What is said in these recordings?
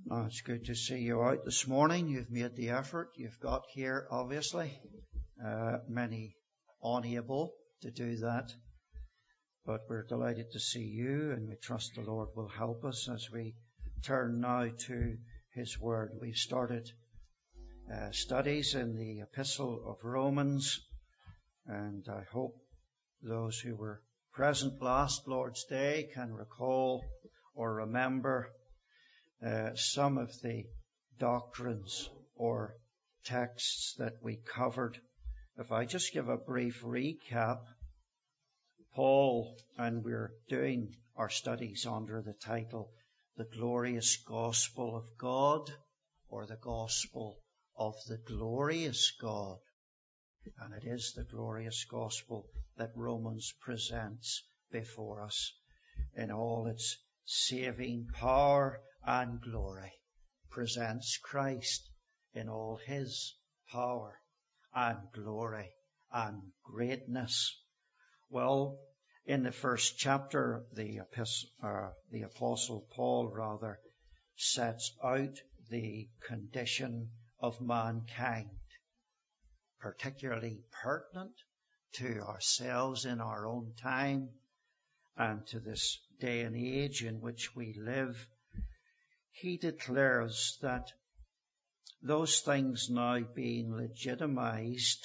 Oh, it's good to see you out this morning. You've made the effort. You've got here, obviously. Many unable to do that. But we're delighted to see you, and we trust the Lord will help us as we turn now to His Word. We've started studies in the Epistle of Romans, and I hope those who were present last Lord's Day can recall or remember some of the doctrines or texts that we covered. If I just give a brief recap, Paul, and we're doing our studies under the title, The Glorious Gospel of God, or the Gospel of the Glorious God. And it is the glorious gospel that Romans presents before us in all its saving power and glory, presents Christ in all His power and glory and greatness. Well, in the first chapter, the Apostle Paul sets out the condition of mankind, particularly pertinent to ourselves in our own time and to this day and age in which we live. He declares that those things now being legitimized,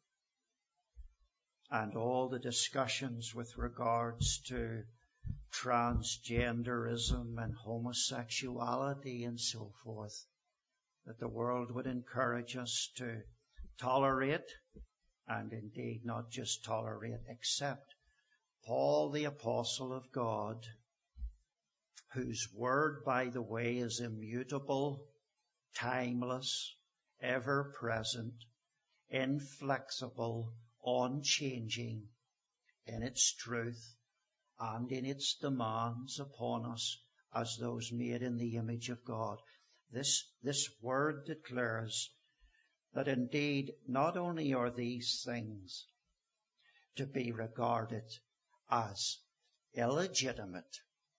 and all the discussions with regards to transgenderism and homosexuality and so forth, that the world would encourage us to tolerate, and indeed not just tolerate, accept Paul, the Apostle of God, whose word, by the way, is immutable, timeless, ever-present, inflexible, unchanging in its truth and in its demands upon us as those made in the image of God. This word declares that indeed not only are these things to be regarded as illegitimate,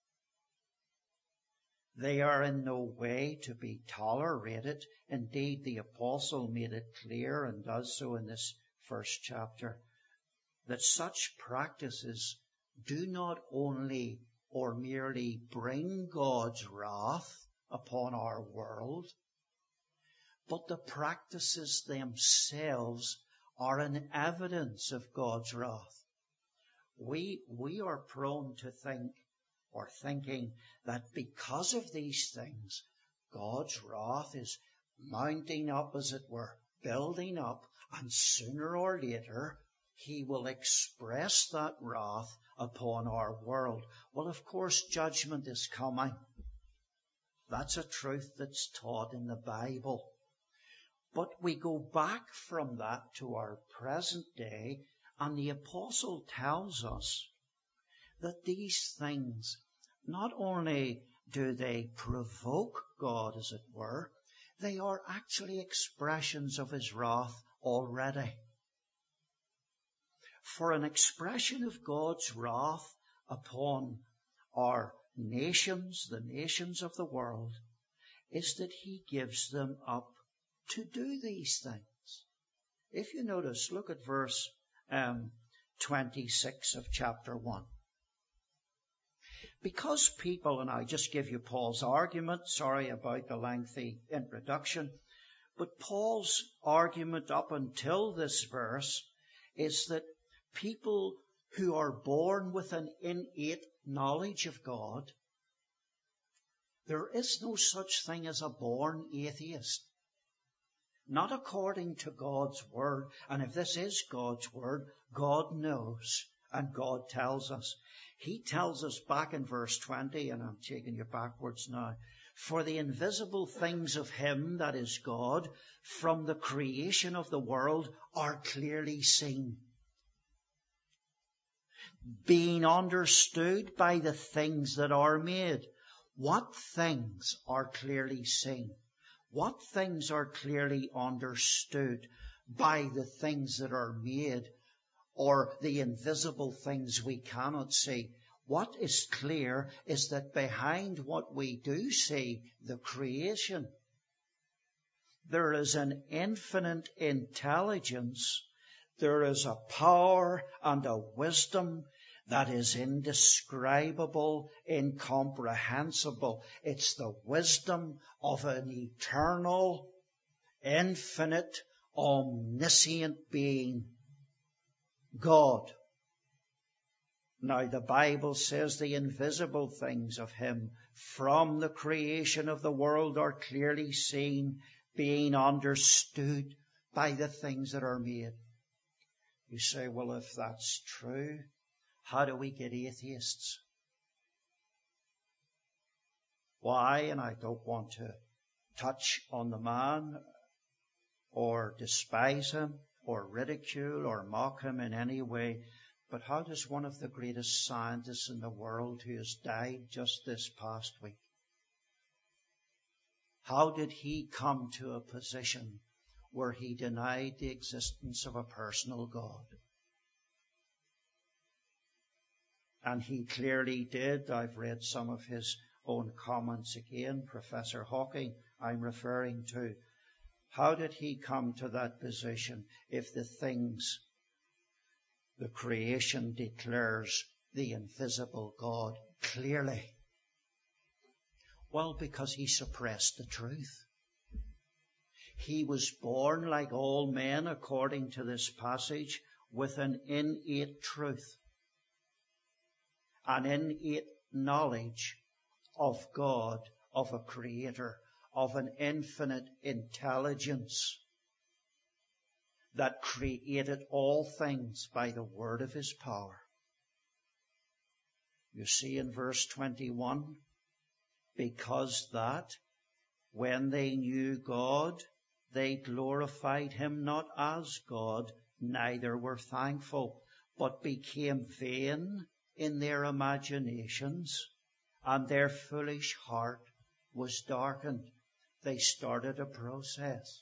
they are in no way to be tolerated. Indeed, the apostle made it clear, and does so in this first chapter, that such practices do not only or merely bring God's wrath upon our world, but the practices themselves are an evidence of God's wrath. We are prone to think, or thinking, that because of these things, God's wrath is mounting up, as it were, building up, and sooner or later He will express that wrath upon our world. Well, of course, judgment is coming. That's a truth that's taught in the Bible. But we go back from that to our present day, and the apostle tells us that these things, not only do they provoke God, as it were, they are actually expressions of His wrath already. For an expression of God's wrath upon our nations, the nations of the world, is that He gives them up to do these things. If you notice, look at verse 26 of chapter 1. Because people, and I just give you Paul's argument, sorry about the lengthy introduction, but Paul's argument up until this verse is that people who are born with an innate knowledge of God, there is no such thing as a born atheist. Not according to God's word. And if this is God's word, God knows and God tells us. He tells us back in verse 20, and I'm taking you backwards now, for the invisible things of Him, that is God, from the creation of the world are clearly seen, being understood by the things that are made. What things are clearly seen? What things are clearly understood by the things that are made, or the invisible things we cannot see? what is clear is that behind what we do see, the creation, there is an infinite intelligence. There is a power and a wisdom that is indescribable, incomprehensible. It's the wisdom of an eternal, infinite, omniscient being, God. Now the Bible says the invisible things of him from the creation of the world are clearly seen, being understood by the things that are made. You say, well, if that's true, how do we get atheists? Why? And I don't want to touch on the man or despise him or ridicule or mock him in any way. But how does one of the greatest scientists in the world who has died just this past week, how did he come to a position where he denied the existence of a personal God? And he clearly did. I've read some of his own comments again. Professor Hawking, I'm referring to. How did he come to that position if the things, the creation declares the invisible God clearly? Well, because he suppressed the truth. He was born like all men, according to this passage, with an innate truth, an innate knowledge of God, of a creator, of an infinite intelligence that created all things by the word of his power. You see in verse 21, because that when they knew God, they glorified him not as God, neither were thankful, but became vain in their imaginations, and their foolish heart was darkened. They started a process.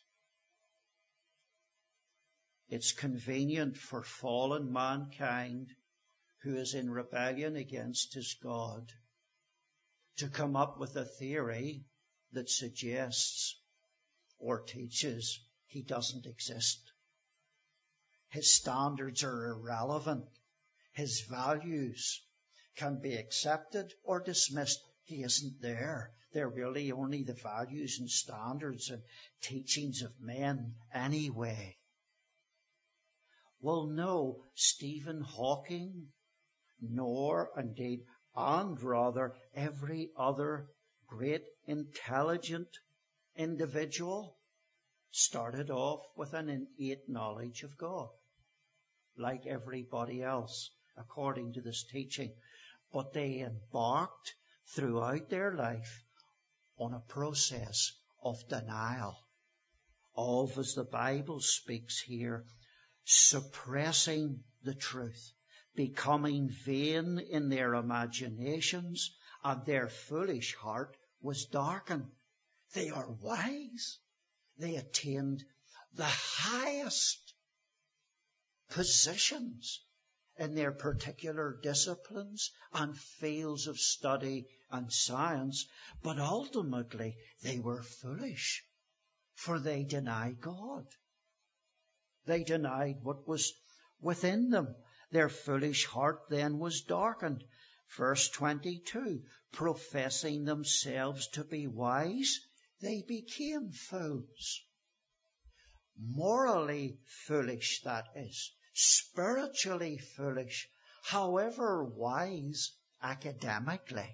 It's convenient for fallen mankind who is in rebellion against his God to come up with a theory that suggests or teaches he doesn't exist. His standards are irrelevant. His values can be accepted or dismissed. He isn't there. They're really only the values and standards and teachings of men anyway. Well, no, Stephen Hawking, nor indeed, and rather every other great intelligent individual started off with an innate knowledge of God, like everybody else, according to this teaching. But they embarked throughout their life on a process of denial, of, as the Bible speaks here, suppressing the truth, becoming vain in their imaginations, and their foolish heart was darkened. They are wise. They attained the highest positions in their particular disciplines and fields of study and science, but ultimately they were foolish, for they denied God. They denied what was within them. Their foolish heart then was darkened. Verse 22, professing themselves to be wise, they became fools. Morally foolish, that is. Spiritually foolish, however wise academically.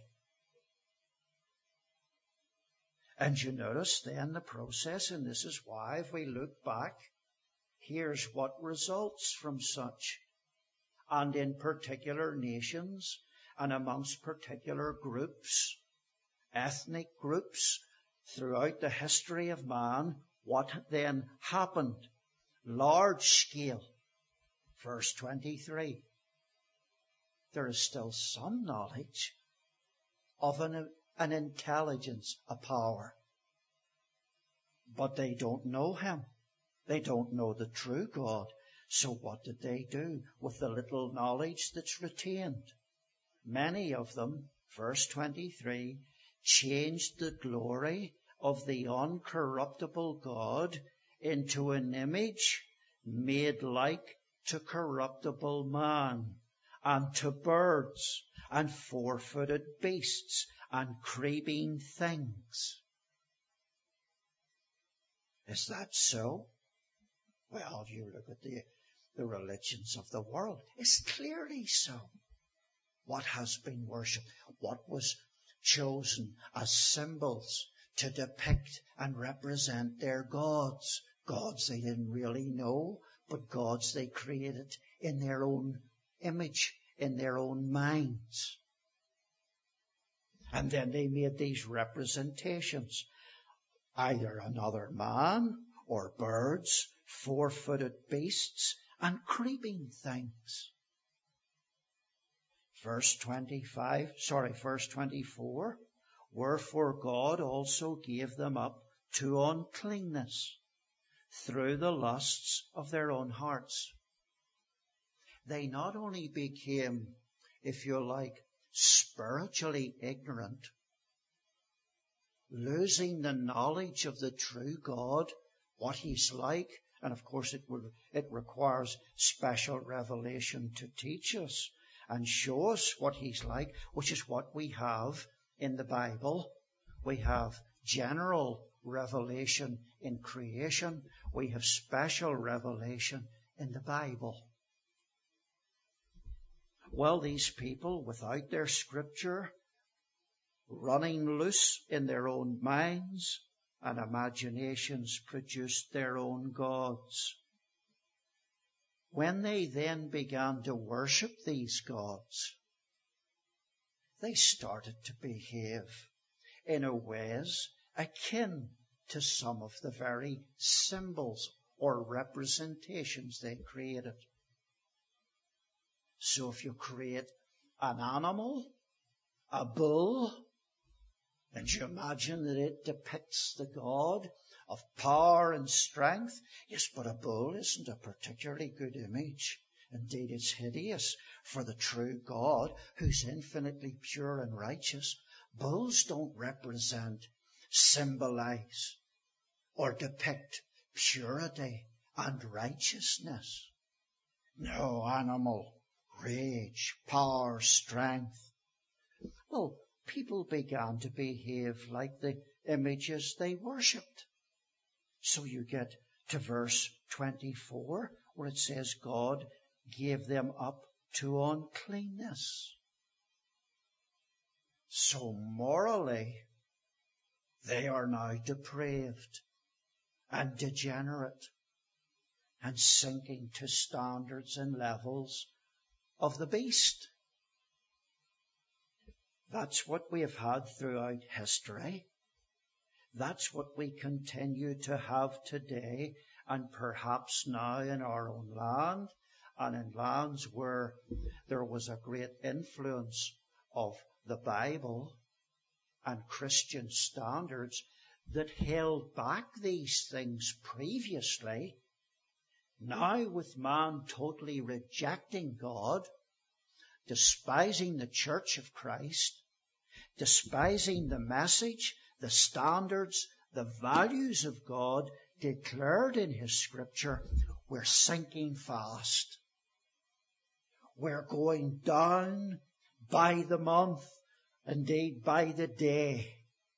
And you notice then the process, and this is why if we look back, here's what results from such. And in particular nations and amongst particular groups, ethnic groups, throughout the history of man, what then happened? Large scale. Verse 23. There is still some knowledge of an intelligence, a power. But they don't know him. They don't know the true God. So what did they do with the little knowledge that's retained? many of them, verse 23, changed the glory of the uncorruptible God into an image made like to corruptible man, and to birds, and four-footed beasts, and creeping things. Is that so? Well, if you look at the religions of the world, it's clearly so. What has been worshipped, what was chosen as symbols to depict and represent their gods. Gods they didn't really know, but gods they created in their own image, in their own minds. And then they made these representations, either another man or birds, four-footed beasts, and creeping things. Verse 24, wherefore God also gave them up to uncleanness through the lusts of their own hearts. They not only became, if you like, spiritually ignorant, losing the knowledge of the true God, what He's like, and of course it requires special revelation to teach us and show us what He's like, which is what we have in the Bible. We have general revelation in creation. We have special revelation in the Bible. Well, these people, without their scripture, running loose in their own minds and imaginations, produced their own gods. When they then began to worship these gods, they started to behave in a ways akin to some of the very symbols or representations they created. So if you create an animal, a bull, and you imagine that it depicts the God of power and strength. Yes, but a bull isn't a particularly good image. Indeed, it's hideous for the true God who's infinitely pure and righteous. Bulls don't represent, symbolize, or depict purity and righteousness. No, animal, rage, power, strength. Well, people began to behave like the images they worshipped. So you get to verse 24, where it says God gave them up to uncleanness. So morally, they are now depraved and degenerate and sinking to standards and levels of the beast. That's what we have had throughout history. That's what we continue to have today, and perhaps now in our own land and in lands where there was a great influence of the Bible and Christian standards that held back these things previously. Now, with man totally rejecting God, despising the Church of Christ, despising the message, the standards, the values of God declared in His Scripture, we're sinking fast. We're going down by the month, indeed by the day.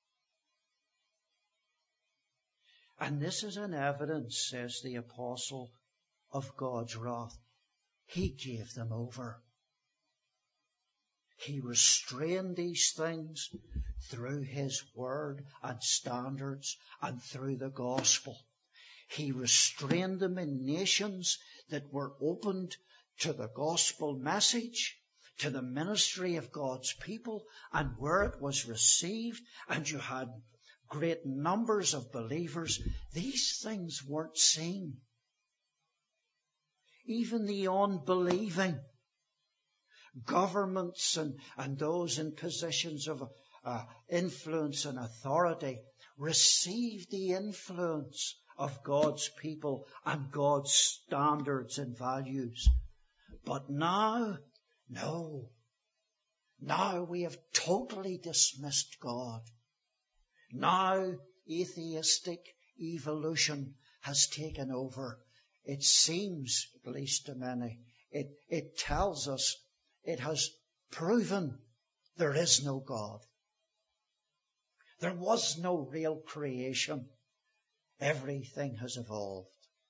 And this is an evidence, says the apostle, of God's wrath. He gave them over. He restrained these things through His word and standards and through the gospel. He restrained them in nations that were opened to the gospel message, to the ministry of God's people, and where it was received, and you had great numbers of believers, these things weren't seen. Even the unbelieving governments and those in positions of influence and authority received the influence of God's people and God's standards and values. But now, no. Now we have totally dismissed God. Now atheistic evolution has taken over. It seems, at least to many, it tells us, it has proven there is no God. There was no real creation. Everything has evolved.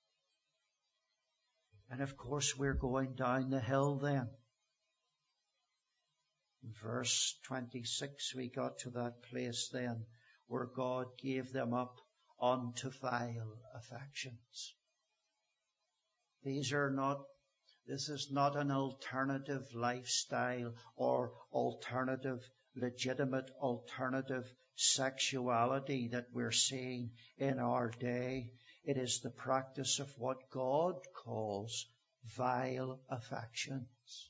And of course we're going down the hill then. In verse 26 we got to that place then where God gave them up unto vile affections. This is not an alternative lifestyle or legitimate alternative sexuality that we're seeing in our day. It is the practice of what God calls vile affections.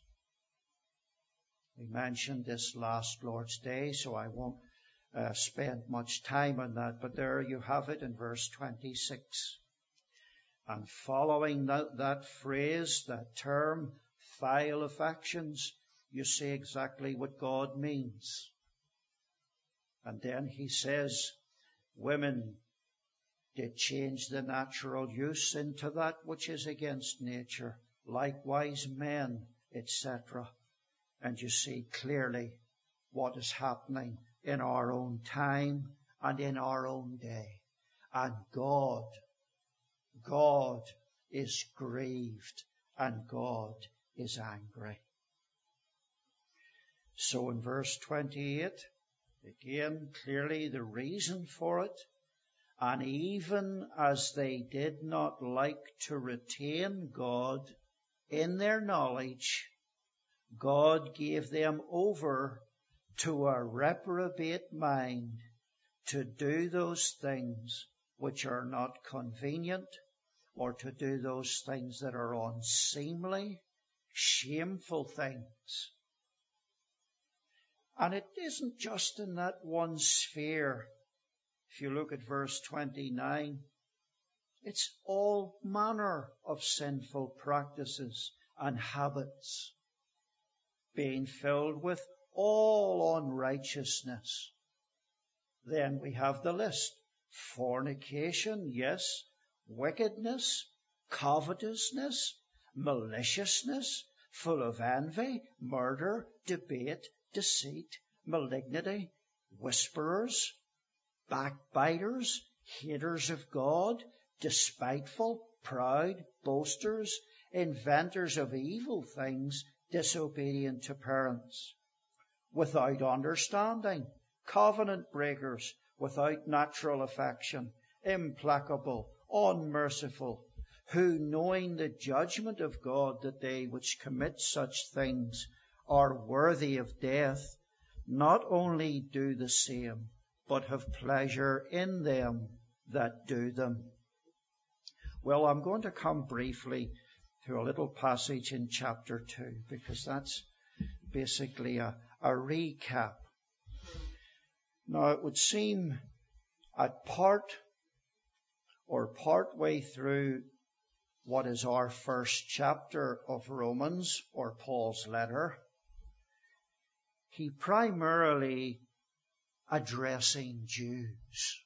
We mentioned this last Lord's Day, so I won't spend much time on that, but there you have it in verse 26. And following that phrase, that term, vile affections, you see exactly what God means. And then he says, women did change the natural use into that which is against nature, likewise men, etc. And you see clearly what is happening in our own time and in our own day. And God is grieved and God is angry. So in verse 28, again, clearly the reason for it. And even as they did not like to retain God in their knowledge, God gave them over to a reprobate mind to do those things which are not convenient, or to do those things that are unseemly, shameful things. And it isn't just in that one sphere. If you look at verse 29, it's all manner of sinful practices and habits, being filled with all unrighteousness. Then we have the list. Fornication, yes. Wickedness, covetousness, maliciousness, full of envy, murder, debate, deceit, malignity, whisperers, backbiters, haters of God, despiteful, proud, boasters, inventors of evil things, disobedient to parents, without understanding, covenant breakers, without natural affection, implacable, unmerciful, who, knowing the judgment of God, that they which commit such things are worthy of death, not only do the same, but have pleasure in them that do them. Well, I'm going to come briefly to a little passage in chapter 2, because that's basically a recap. Now, it would seem at partway through what is our first chapter of Romans, or Paul's letter, he primarily addressing Jews.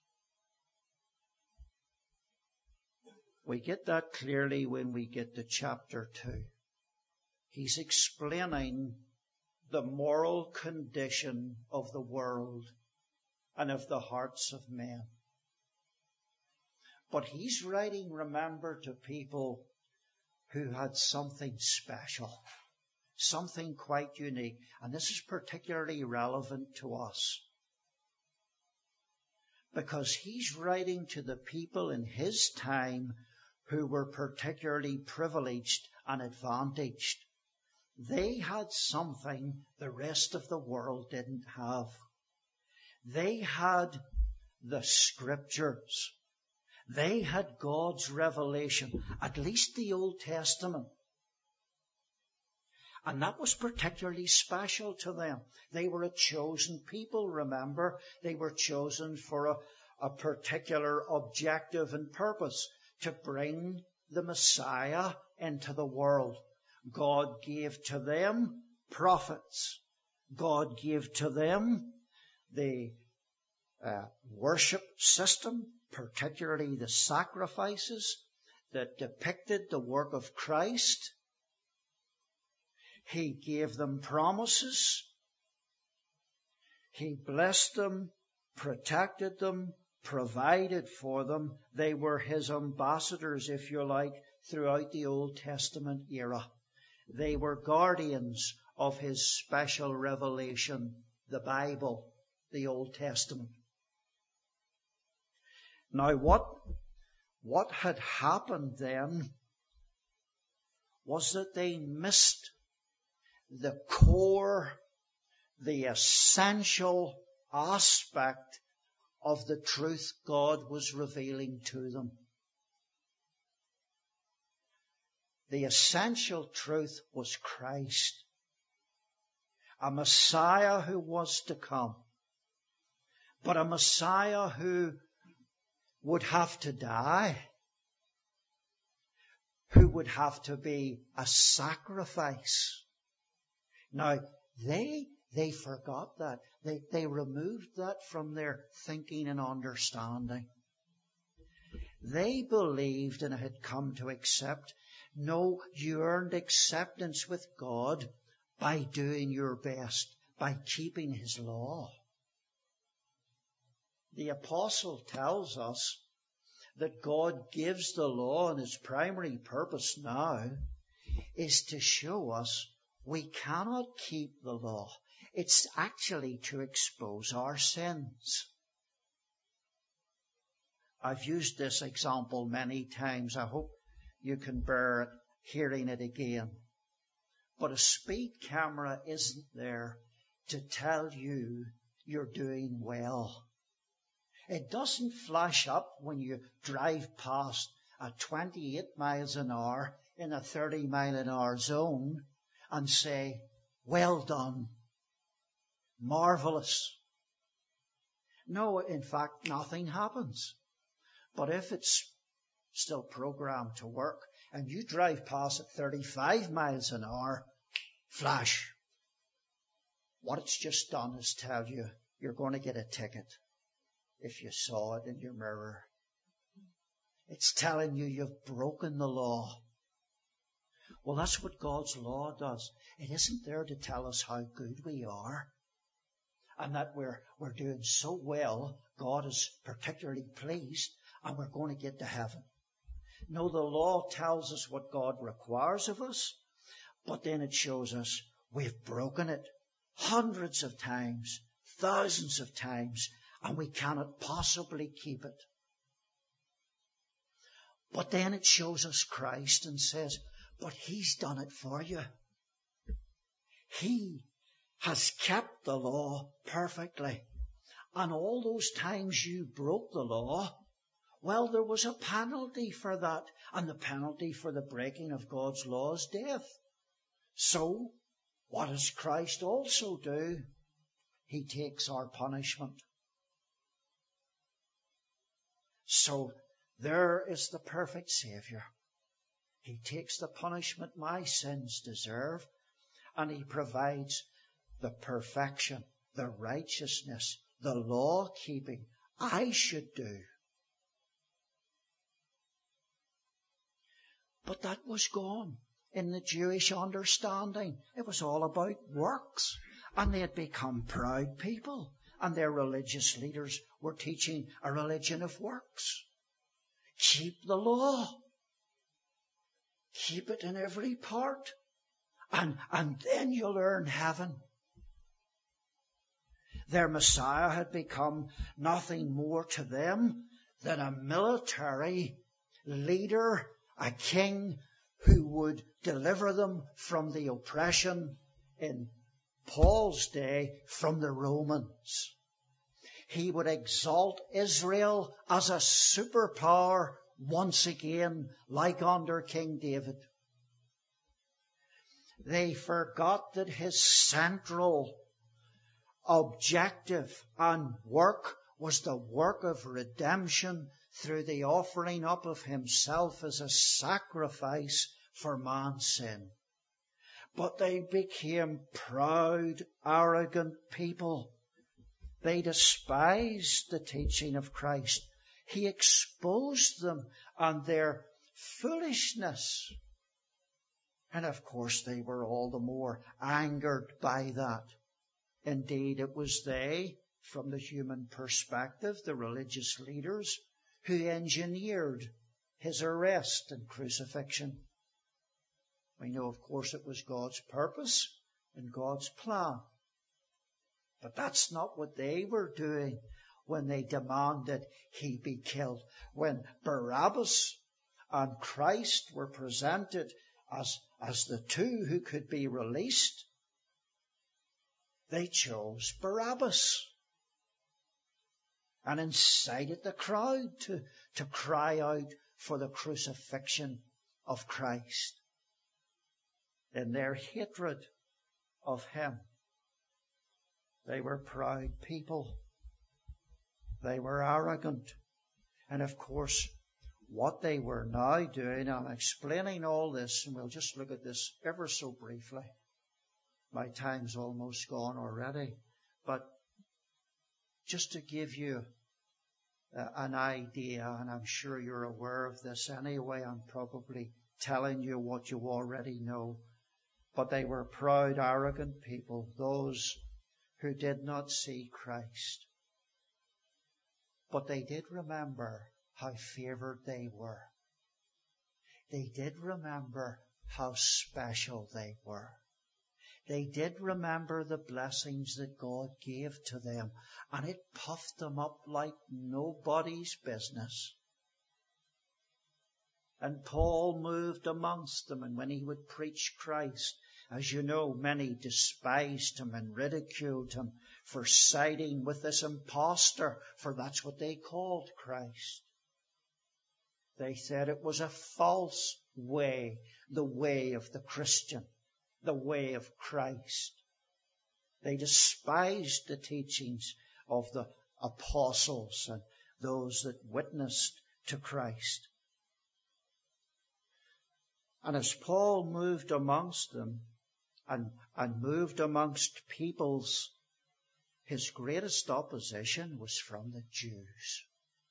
We get that clearly when we get to chapter 2. He's explaining the moral condition of the world and of the hearts of men. But he's writing, remember, to people who had something special, something quite unique. And this is particularly relevant to us, because he's writing to the people in his time who were particularly privileged and advantaged. They had something the rest of the world didn't have. They had the scriptures. They had God's revelation, at least the Old Testament. And that was particularly special to them. They were a chosen people, remember. They were chosen for a particular objective and purpose, to bring the Messiah into the world. God gave to them prophets. God gave to them the worship system, particularly the sacrifices that depicted the work of Christ. He gave them promises. He blessed them, protected them, provided for them. They were his ambassadors, if you like, throughout the Old Testament era. They were guardians of his special revelation, the Bible, the Old Testament. Now, what had happened then was that they missed the core, the essential aspect of the truth God was revealing to them. The essential truth was Christ, a Messiah who was to come, but a Messiah who would have to die, who would have to be a sacrifice. Now, they forgot that. They removed that from their thinking and understanding. They believed and had come to accept, no, you earned acceptance with God by doing your best, by keeping his law. The apostle tells us that God gives the law, and its primary purpose now is to show us we cannot keep the law. It's actually to expose our sins. I've used this example many times. I hope you can bear it, hearing it again. But a speed camera isn't there to tell you you're doing well. It doesn't flash up when you drive past at 28 miles an hour in a 30 mile an hour zone and say, well done, marvelous. No, in fact, nothing happens. But if it's still programmed to work and you drive past at 35 miles an hour, flash. What it's just done is tell you you're going to get a ticket if you saw it in your mirror. It's telling you you've broken the law. Well, that's what God's law does. It isn't there to tell us how good we are and that we're doing so well, God is particularly pleased and we're going to get to heaven. No, the law tells us what God requires of us, but then it shows us we've broken it hundreds of times, thousands of times, and we cannot possibly keep it. But then it shows us Christ and says, but he's done it for you. He has kept the law perfectly. And all those times you broke the law, well, there was a penalty for that. And the penalty for the breaking of God's law is death. So, what does Christ also do? He takes our punishment. So, there is the perfect Saviour. He takes the punishment my sins deserve, and he provides the perfection, the righteousness, the law-keeping I should do. But that was gone in the Jewish understanding. It was all about works, and they had become proud people, and their religious leaders were teaching a religion of works. Keep the law. Keep it in every part. And then you'll earn heaven. Their Messiah had become nothing more to them than a military leader, a king who would deliver them from the oppression in Paul's day from the Romans. He would exalt Israel as a superpower once again, like under King David. They forgot that his central objective and work was the work of redemption through the offering up of himself as a sacrifice for man's sin. But they became proud, arrogant people. They despised the teaching of Christ. He exposed them and their foolishness. And of course they were all the more angered by that. Indeed, it was they, from the human perspective, the religious leaders, who engineered his arrest and crucifixion. We know, of course, it was God's purpose and God's plan. But that's not what they were doing when they demanded he be killed. When Barabbas and Christ were presented as the two who could be released, they chose Barabbas and incited the crowd to cry out for the crucifixion of Christ. In their hatred of him, they were proud people. They were arrogant. And of course, what they were now doing, I'm explaining all this, and we'll just look at this ever so briefly. My time's almost gone already. But just to give you an idea, and I'm sure you're aware of this anyway, I'm probably telling you what you already know. But they were proud, arrogant people, those who did not see Christ. But they did remember how favored they were. They did remember how special they were. They did remember the blessings that God gave to them, and it puffed them up like nobody's business. And Paul moved amongst them, and when he would preach Christ, as you know, many despised him and ridiculed him for siding with this impostor, for that's what they called Christ. They said it was a false way, the way of the Christian, the way of Christ. They despised the teachings of the apostles and those that witnessed to Christ. And as Paul moved amongst them and moved amongst peoples, his greatest opposition was from the Jews.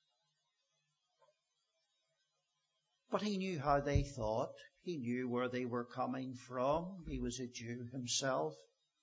But he knew how they thought. He knew where they were coming from. He was a Jew himself.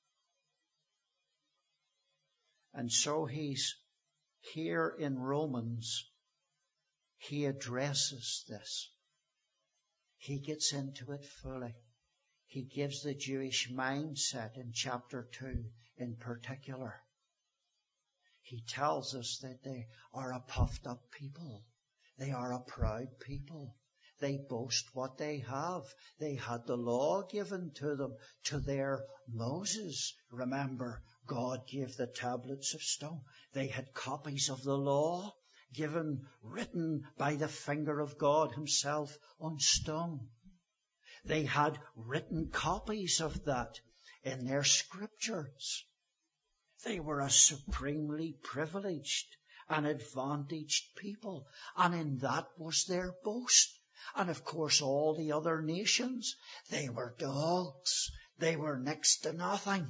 And so he's here in Romans. He addresses this. He gets into it fully. He gives the Jewish mindset in chapter 2 in particular. He tells us that they are a puffed up people. They are a proud people. They boast what they have. They had the law given to them, to their Moses. Remember, God gave the tablets of stone. They had copies of the law given, written by the finger of God himself on stone. They had written copies of that in their scriptures. They were a supremely privileged and advantaged people, and in that was their boast. And of course all the other nations, they were dogs. They were next to nothing.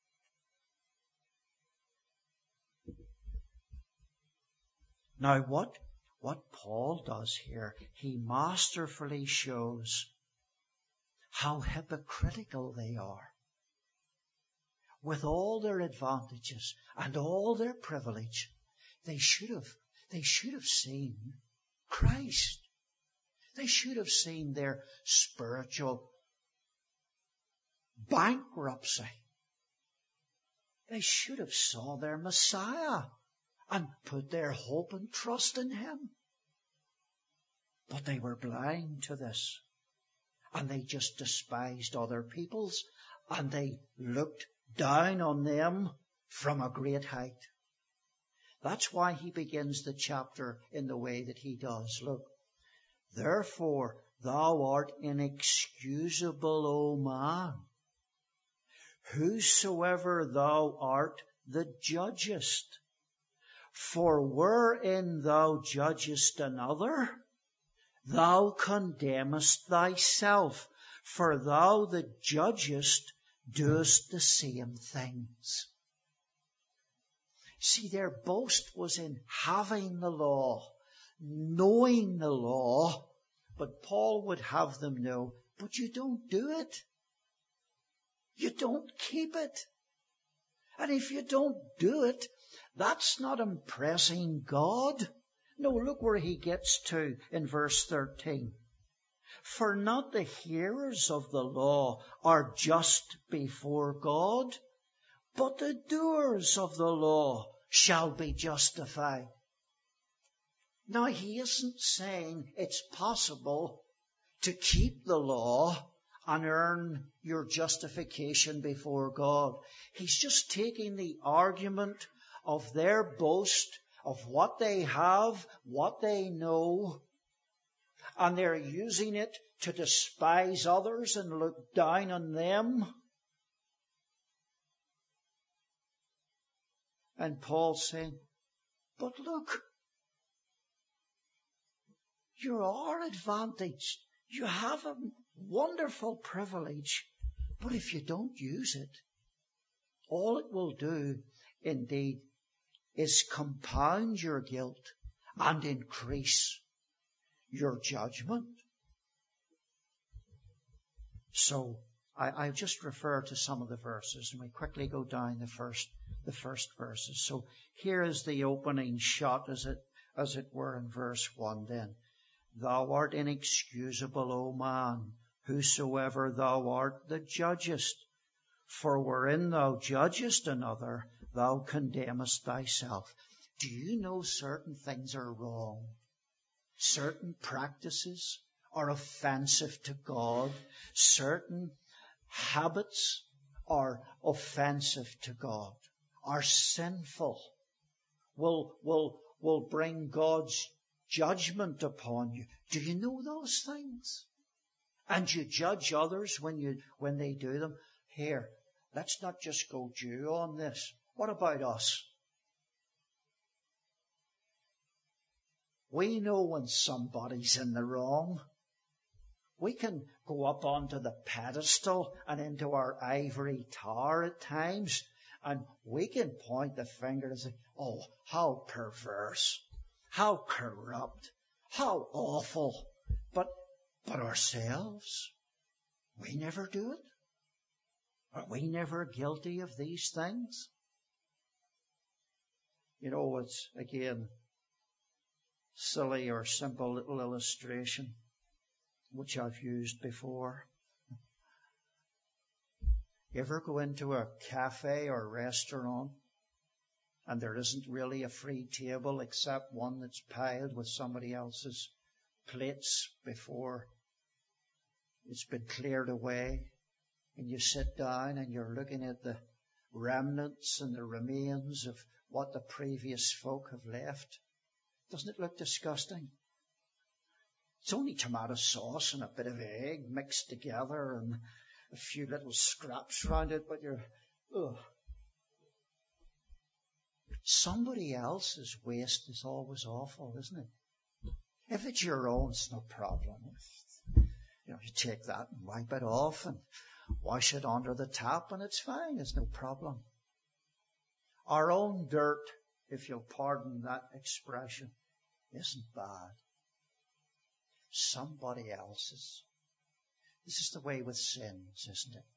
Now what Paul does here, he masterfully shows how hypocritical they are. With all their advantages and all their privilege, they should have seen Christ. They should have seen their spiritual bankruptcy. They should have saw their Messiah and put their hope and trust in him. But they were blind to this. And they just despised other peoples, and they looked down on them from a great height. That's why he begins the chapter in the way that he does. Look, therefore thou art inexcusable, O man, whosoever thou art that judgest. For wherein thou judgest another, thou condemnest thyself. For thou that judgest doest the same things. See, their boast was in having the law, knowing the law, but Paul would have them know, but you don't do it. You don't keep it. And if you don't do it, that's not impressing God. No, look where he gets to in verse 13. For not the hearers of the law are just before God, but the doers of the law shall be justified. Now, he isn't saying it's possible to keep the law and earn your justification before God. He's just taking the argument of their boast, of what they have, what they know, and they're using it to despise others and look down on them. And Paul's saying, but look, you're our advantage. You have a wonderful privilege. But if you don't use it, all it will do, indeed, is compound your guilt and increase your judgment. So, I'll just refer to some of the verses, and we quickly go down the first verses. So here is the opening shot, as it were, in verse 1 then. Thou art inexcusable, O man, whosoever thou art that judgest. For wherein thou judgest another, thou condemnest thyself. Do you know certain things are wrong? Certain practices are offensive to God. Certain habits are offensive to God, are sinful, will bring God's judgment upon you. Do you know those things? And you judge others when they do them. Here, let's not just go Jew on this. What about us? We know when somebody's in the wrong. We can go up onto the pedestal and into our ivory tower at times, and we can point the finger and say, oh, how perverse, how corrupt, how awful. But ourselves, we never do it. Are we never guilty of these things? You know, it's, again, silly or simple little illustration, which I've used before. You ever go into a cafe or restaurant and there isn't really a free table except one that's piled with somebody else's plates before it's been cleared away, and you sit down and you're looking at the remnants and the remains of what the previous folk have left? Doesn't it look disgusting? It's only tomato sauce and a bit of egg mixed together and a few little scraps around it, but ugh. Somebody else's waste is always awful, isn't it? If it's your own, it's no problem. You take that and wipe it off and wash it under the tap and it's fine. It's no problem. Our own dirt, if you'll pardon that expression, isn't bad. Somebody else's. This is the way with sins, isn't it?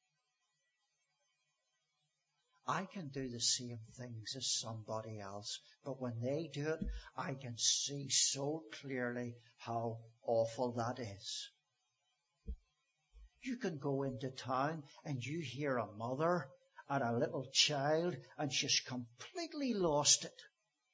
I can do the same things as somebody else, but when they do it, I can see so clearly how awful that is. You can go into town and you hear a mother and a little child and she's completely lost it.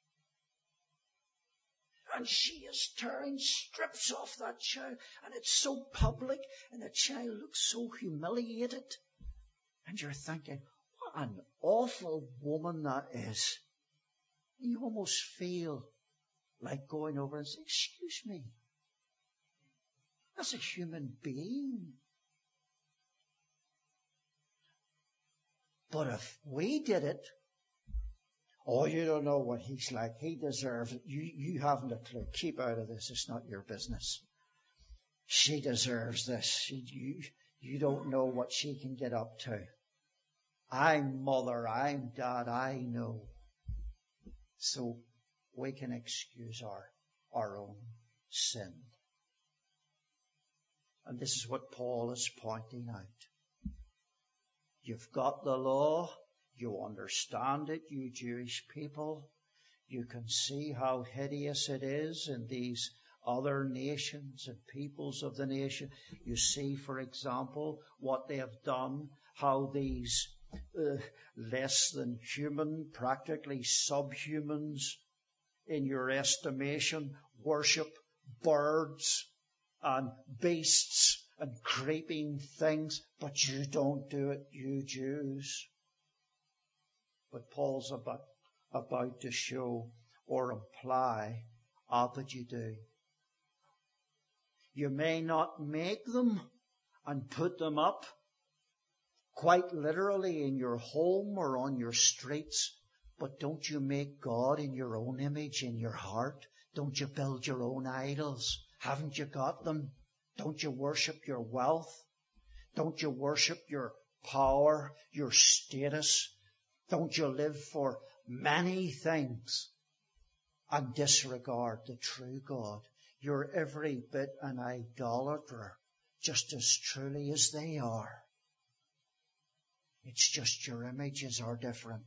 And she is tearing strips off that child, and it's so public, and the child looks so humiliated. And you're thinking, what an awful woman that is. You almost feel like going over and saying, excuse me, that's a human being. But if we did it, oh, you don't know what he's like. He deserves it. You haven't a clue. Keep out of this. It's not your business. she deserves this. You don't know what she can get up to. I'm mother, I'm dad, I know. So we can excuse our own sin. And this is what Paul is pointing out. You've got the law, you understand it, you Jewish people. You can see how hideous it is in these other nations and peoples of the nation. You see, for example, what they have done, how these less than human, practically subhumans in your estimation, worship birds and beasts and creeping things, but you don't do it, you Jews. But Paul's about to show or imply, but you do. You may not make them and put them up quite literally in your home or on your streets, but don't you make God in your own image, in your heart? Don't you build your own idols? Haven't you got them? Don't you worship your wealth? Don't you worship your power, your status? Don't you live for many things and disregard the true God? You're every bit an idolater, just as truly as they are. It's just your images are different.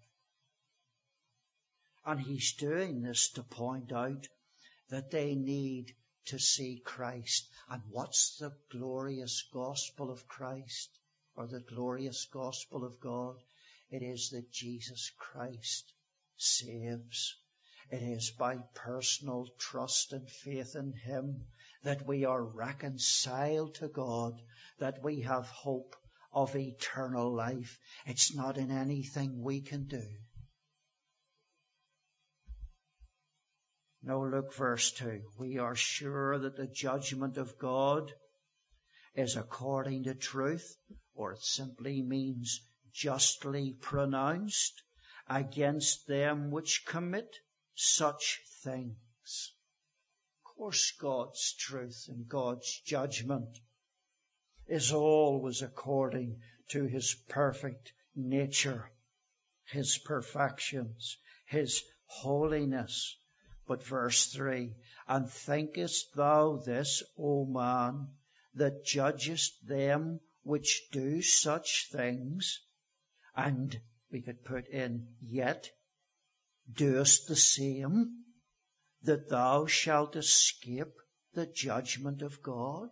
And he's doing this to point out that they need to see Christ. And what's the glorious gospel of Christ, or the glorious gospel of God? It is that Jesus Christ saves. It is by personal trust and faith in Him that we are reconciled to God, that we have hope of eternal life. It's not in anything we can do. No, look, verse 2. We are sure that the judgment of God is according to truth, or it simply means justly pronounced, against them which commit such things. Of course, God's truth and God's judgment is always according to His perfect nature, His perfections, His holiness. But verse 3, and thinkest thou this, O man, that judgest them which do such things, and we could put in, yet doest the same, that thou shalt escape the judgment of God?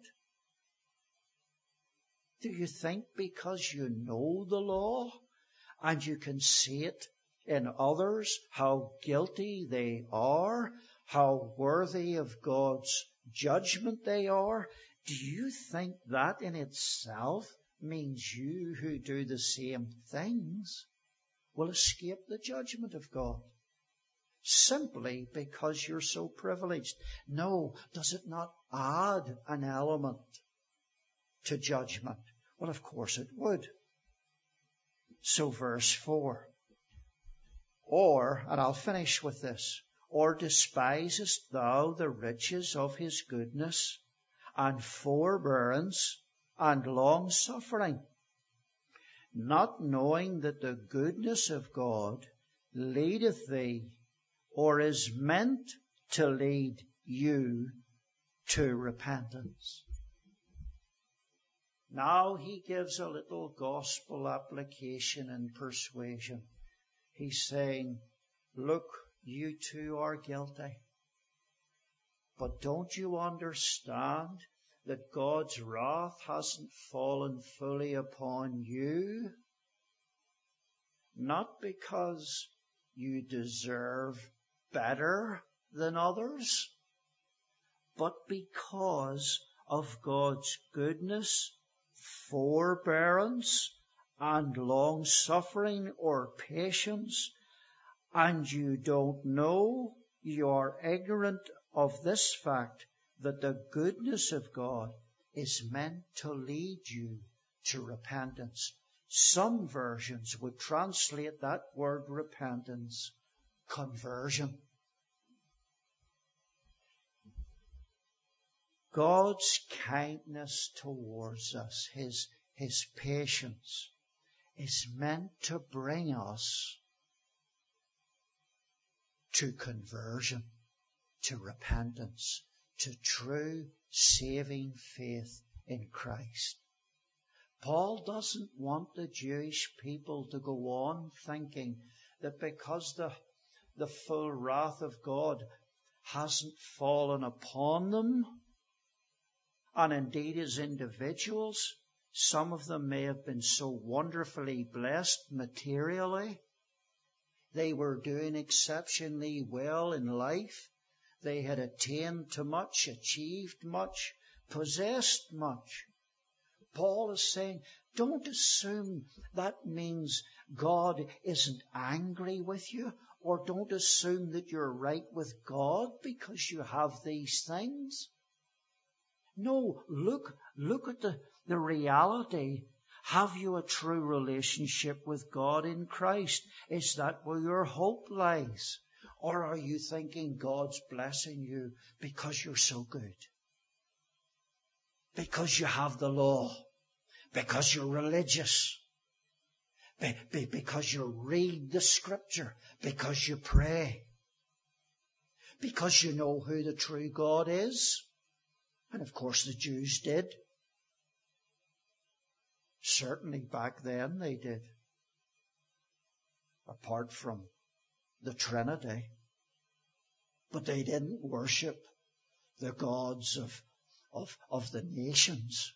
Do you think because you know the law and you can see it in others how guilty they are, how worthy of God's judgment they are, do you think that in itself means you who do the same things will escape the judgment of God? Simply because you're so privileged? No. Does it not add an element to judgment? Well, of course it would. So verse 4. Or, and I'll finish with this, or despisest thou the riches of His goodness and forbearance and long-suffering, not knowing that the goodness of God leadeth thee, or is meant to lead you to repentance? Now he gives a little gospel application and persuasion. He's saying, look, you too are guilty. But don't you understand that God's wrath hasn't fallen fully upon you? Not because you deserve better than others, but because of God's goodness, forbearance, and long-suffering or patience, and you don't know, you are ignorant of this fact, that the goodness of God is meant to lead you to repentance. Some versions would translate that word repentance, conversion. God's kindness towards us, His patience, is meant to bring us to conversion, to repentance, to true saving faith in Christ. Paul doesn't want the Jewish people to go on thinking that because the full wrath of God hasn't fallen upon them, and indeed as individuals, some of them may have been so wonderfully blessed materially. They were doing exceptionally well in life. They had attained to much, achieved much, possessed much. Paul is saying, don't assume that means God isn't angry with you, or don't assume that you're right with God because you have these things. No, look at the reality. Have you a true relationship with God in Christ? Is that where your hope lies? Or are you thinking God's blessing you because you're so good? Because you have the law? Because you're religious? Because you read the Scripture? Because you pray? Because you know who the true God is? And of course the Jews did. Certainly back then they did. Apart from the Trinity. But they didn't worship the gods of the nations.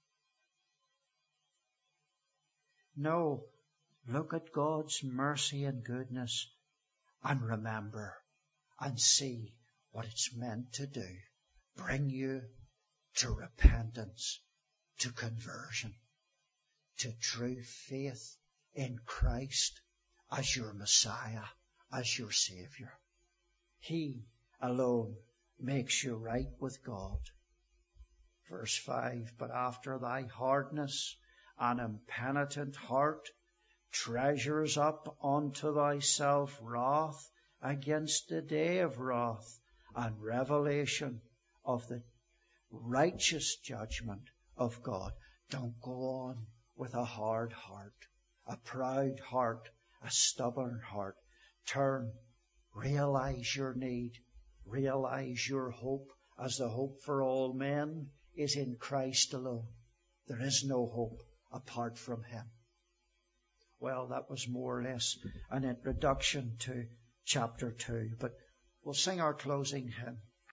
No, look at God's mercy and goodness and remember and see what it's meant to do. Bring you to repentance, to conversion, to true faith in Christ as your Messiah, as your Saviour. He alone makes you right with God. Verse 5, but after thy hardness and impenitent heart treasures up unto thyself wrath against the day of wrath and revelation of the righteous judgment of God. Don't go on with a hard heart, a proud heart, a stubborn heart. Turn, realize your need, realize your hope, as the hope for all men is in Christ alone. There is no hope apart from Him. Well, that was more or less an introduction to chapter 2, but we'll sing our closing hymn.